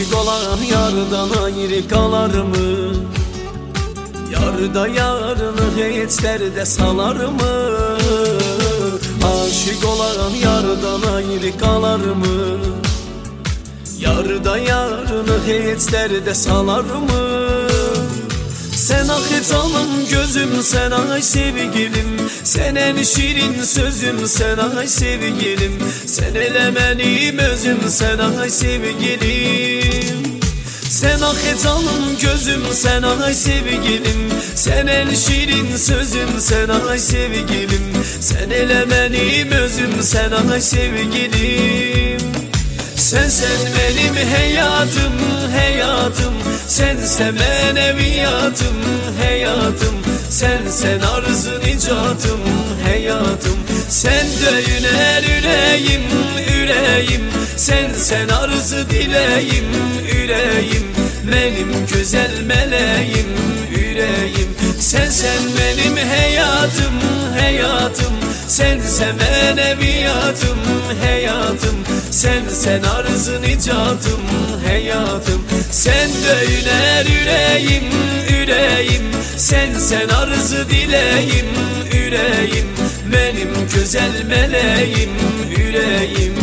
Aşık olan yardan ayrı kalar mı? Yarda yarını hiç derde salar mı? Aşık olan yardan ayrı kalar mı? Yarda yarını hiç derde salar mı? Sen ah canım gözüm, sen ay sevgilim, sen en şirin sözüm, sen ay sevgilim, sen ele benim özüm, sen ay sevgilim. Sen ah canım gözüm, sen ay sevgilim, sen en şirin sözüm, sen ay sevgilim, sen ele benim özüm, sen ay sevgilim. Sen benim hayatım, hayatım, sense meneviyatım, hayatım, sen arzın icatım, hayatım, sen döyüner yüreğim, yüreğim, sen arzı dileğim, yüreğim, benim güzel meleğim, yüreğim. Sen benim hayatım, hayatım, sense meneviyatım, hayatım, sen arzın icatım, hayatım, sen döyüner yüreğim, yüreğim, sen arzı dileğim, yüreğim, benim güzel meleğim, yüreğim.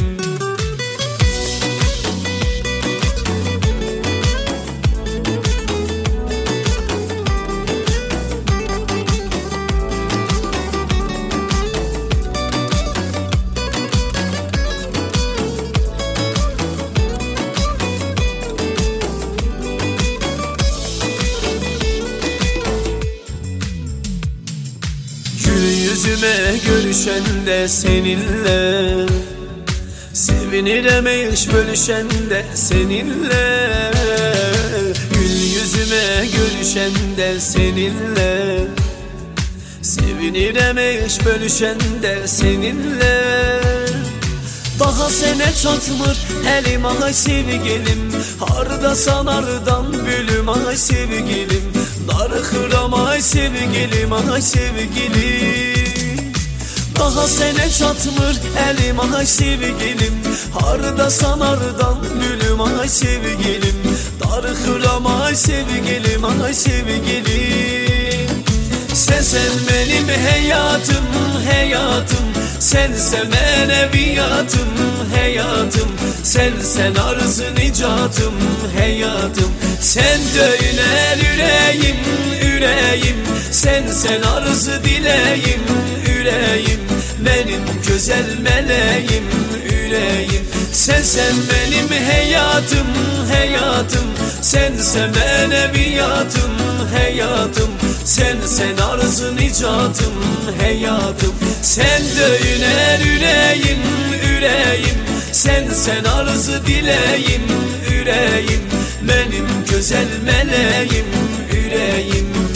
Yüzüme görüşen de seninle, sevinirim hiç bölüşen de seninle. Gül yüzüme görüşen de seninle, sevinirim hiç bölüşen de seninle. Daha sene çatmır elim ay sevgilim, harda sanardan bülüm ay sevgilim, darıkıram ay sevgilim, ay sevgilim. Daha sene çatmır elim ay sevgilim, harda sanardan bülüm ay sevgilim, darıkıram ay sevgilim, ay sevgilim. Sen benim hayatım, hayatım, sense meneviyatım, hayatım, sen arzın icatım, hayatım, sen döyüner yüreğim, yüreğim, sen arzı dileğim, yüreğim, benim güzel meleğim, yüreğim. Sen benim hayatım, hayatım, sense meneviyatım, hayatım, sen arzın icatım, hayatım, sen döyüner yüreğim, yüreğim, sen arzı dileğim, yüreğim, benim güzel meleğim, yüreğim.